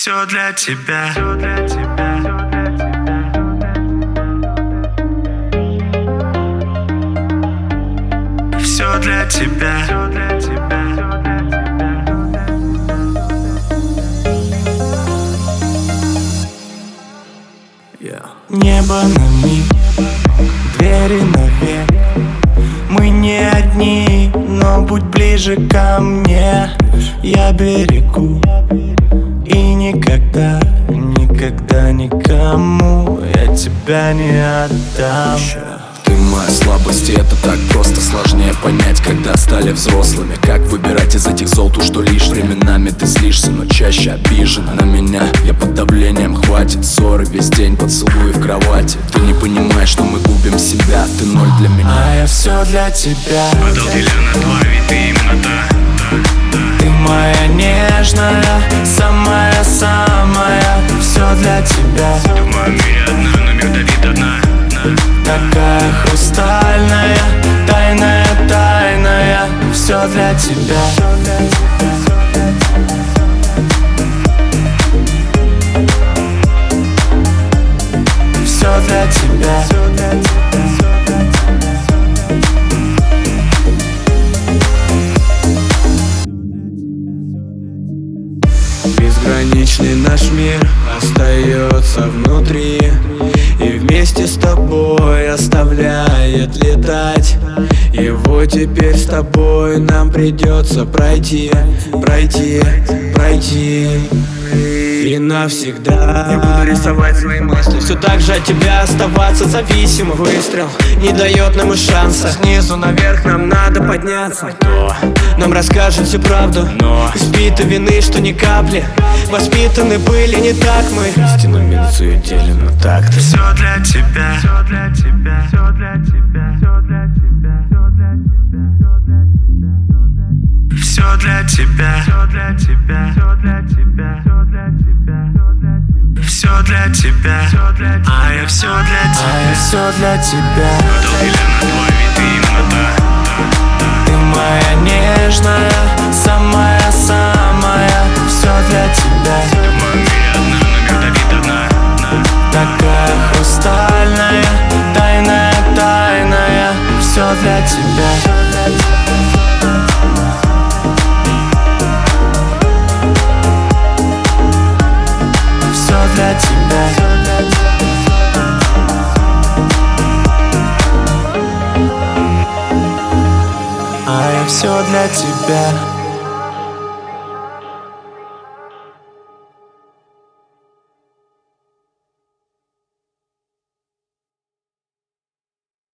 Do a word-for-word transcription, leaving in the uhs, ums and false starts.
Все для тебя. Все для тебя. Небо на миг, двери навек. Мы не одни, но будь ближе ко мне. Я берегу и никогда, никогда никому я тебя не отдам. Ты моя слабость, и это так просто. Сложнее понять, когда стали взрослыми. Как выбирать из этих зол ту, что лишь временами ты злишься, но чаще обижена на меня. Я под давлением, хватит ссоры весь день, поцелуи в кровати. Ты не понимаешь, что мы губим себя. Ты ноль для меня, а я все для тебя. Определенно твой, ведь ты именно та, та, та. Ты моя нежная, самая-самая. Все для тебя. Ты в моем мире одна, но мир давит одна. Такая хрустальная, тайная, тайная. Все для тебя. Все для тебя. Безграничный наш мир остается внутри, и вместе с тобой оставляет летать. Его теперь с тобой нам придется пройти, пройти, пройти. И навсегда я буду рисовать свои мысли, все так же от тебя оставаться зависимым. Выстрел не дает нам и шанса. Снизу наверх нам надо подняться. Кто нам расскажет всю правду, но избиты вины, что ни капли. Воспитаны были не так мы. Истину минусую делим, но так-то. Все для тебя. Все для тебя. Все для тебя. Все для тебя. Все для тебя. Все для тебя. Все для тебя. Все для тебя. А я все для тебя. А я все для тебя. Определенно твой, ведь ты именно та, та, та. Ты моя нежная, самая-самая. Все для тебя. Ты в моем мире одна, но мир давит одна. Такая хрустальная, тайная, тайная. Все для тебя. Все для тебя. А я все для тебя.